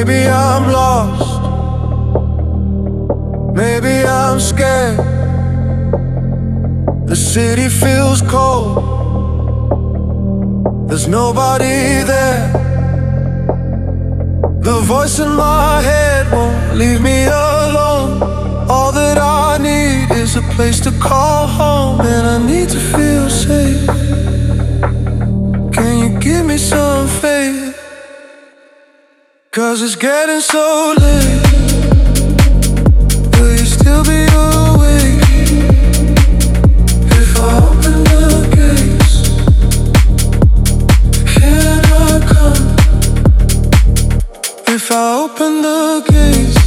Maybe I'm lost, maybe I'm scared. The city feels cold, there's nobody there. The voice in my head won't leave me alone. All that I need is a place to call home, and I need to feel safe. Can you give me some faith? 'Cause it's getting so late. Will you still be awake if I open the gates? Can I come if I open the gates?